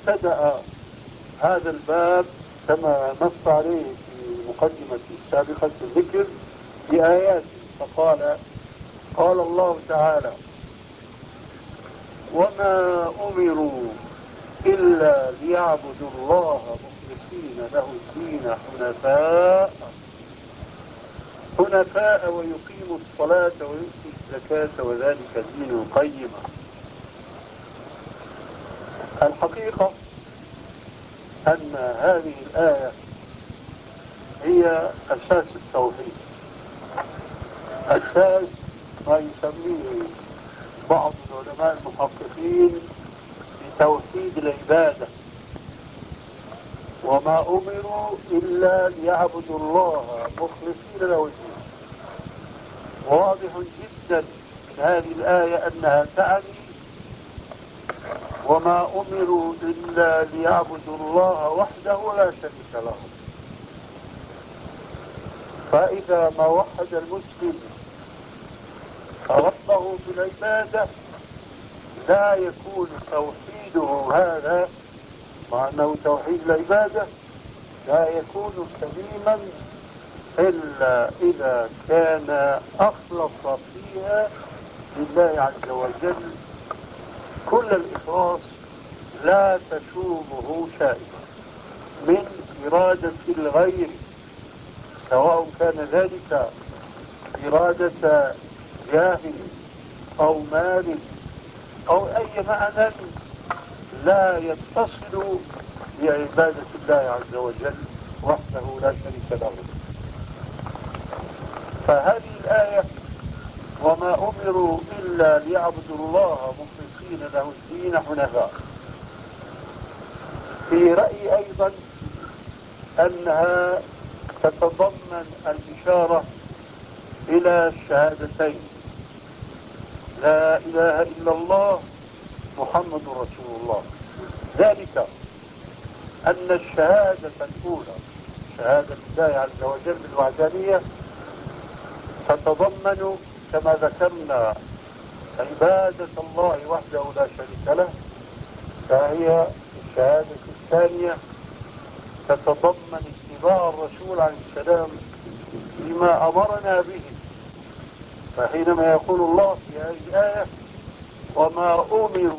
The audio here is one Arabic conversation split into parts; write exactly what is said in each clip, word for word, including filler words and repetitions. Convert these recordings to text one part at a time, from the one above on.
ابتدأ هذا الباب كما نص عليه في المقدمة السابقة الذكر بآيات، فقال قال الله تعالى: وما أمروا إلا ليعبدوا الله مخلصين له الدين حنفاء حنفاء ويقيموا الصلاة ويؤتوا الزكاة وذلك دين القيمة. الحقيقة أن هذه الآية هي أساس التوحيد، أساس ما يسميه بعض العلماء المحققين بتوحيد العبادة. وما أمروا إلا ليعبدوا الله مخلصين له الدين. واضح جدا من هذه الآية أنها تعني وما أمروا إلا ليعبدوا الله وحده لا شريك له. فإذا ما وحد المسلم ربه بالعبادة لا يكون توحيده هذا، مع أنه توحيد العبادة، لا يكون سليما إلا إذا كان أخلص فيها لله عز وجل كل الإخلاص، لا تشوبه شائبة من إرادة الغير، سواء كان ذلك إرادة جاه أو مال أو أي معنى لا يتصل بعبادة الله عز وجل وحده لا شريك له. فهذه الآية وما أمروا إلا ليعبدوا الله مخلصين له الدين حنفاء، في رأيي أيضا أنها تتضمن الإشارة إلى الشهادتين: لا إله إلا الله محمد رسول الله. ذلك أن الشهادة الأولى، شهادة الله عز وجل بالوحدانية، تتضمن كما ذكرنا عبادة الله وحده لا شريك له، فهي الشهادة الثانية تتضمن اتباع الرسول عليه السلام فيما أمرنا به. فحينما يقول الله في هذه الآية وما أمروا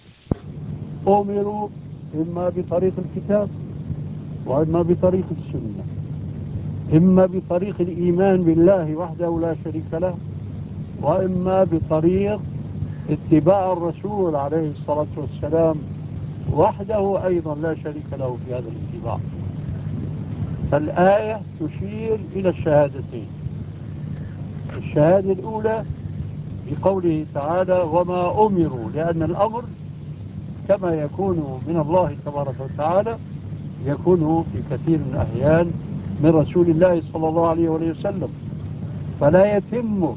أمروا إما بطريق الكتاب وإما بطريق السنة، إما بطريق الإيمان بالله وحده لا شريك له، وإما بطريق اتباع الرسول عليه الصلاة والسلام وحده أيضا لا شريك له في هذا الاتباع. فالآية تشير إلى الشهادتين: الشهادة الأولى بقوله تعالى وما أمروا، لأن الأمر كما يكون من الله تبارك وتعالى يكون في كثير من الأحيان من رسول الله صلى الله عليه وسلم. فلا يتم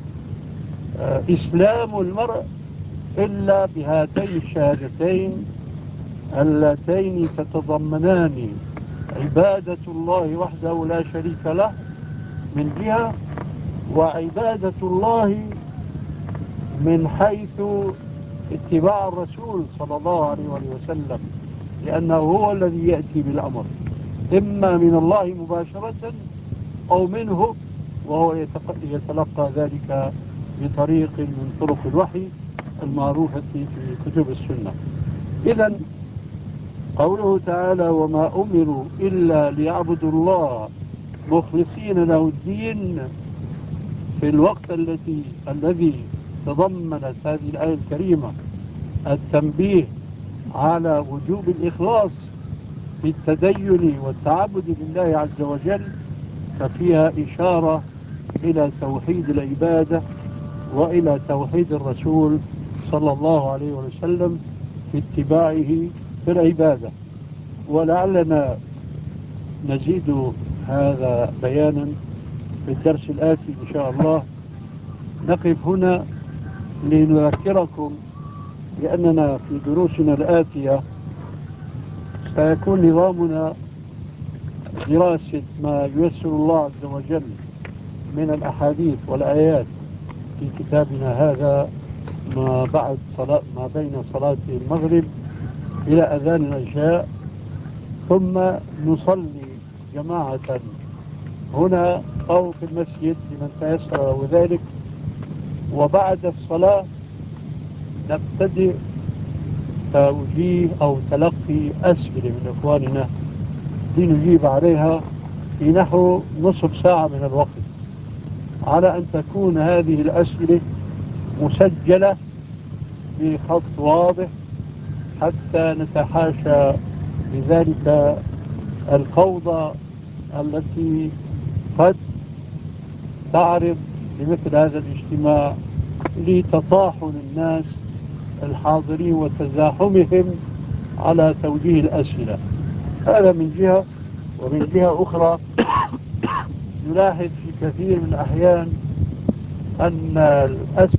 إسلام المرء إلا بهاتين الشهادتين اللتين تتضمنان عبادة الله وحده لا شريك له من جهة، وعبادة الله من حيث اتباع الرسول صلى الله عليه وسلم، لأنه هو الذي يأتي بالأمر إما من الله مباشرة أو منه، وهو يتلقى ذلك بطريق من طرق الوحي المعروفة في كتب السنة. إذن قوله تعالى وما أمروا إلا ليعبدوا الله مخلصين له الدين، في الوقت الذي الذي تضمنت هذه الآية الكريمة التنبيه على وجوب الإخلاص في التدين والتعبد لله عز وجل، ففيها إشارة إلى توحيد العبادة وإلى توحيد الرسول صلى الله عليه وسلم في اتباعه في العبادة. ولعلنا نزيد هذا بيانا في الدرس الآتي إن شاء الله. نقف هنا لنذكركم بأننا في دروسنا الآتية سيكون نظامنا دراسة ما ييسر الله عز وجل من الأحاديث والآيات في كتابنا هذا ما بعد صلاة ما بين صلاة المغرب إلى أذان العشاء، ثم نصلي جماعة هنا أو في المسجد لمن تيسر له ذلك. وبعد الصلاة نبتدئ توجيه أو تلقي أسئلة من إخواننا لنجيب عليها في نحو نصف ساعة من الوقت، على أن تكون هذه الأسئلة مسجلة بخط واضح حتى نتحاشى بذلك الفوضى التي قد تعرض لمثل هذا الاجتماع لتطاحن الناس الحاضرين وتزاحمهم على توجيه الأسئلة. هذا من جهة. ومن جهة أخرى نلاحظ في كثير من الأحيان أن الأسئلة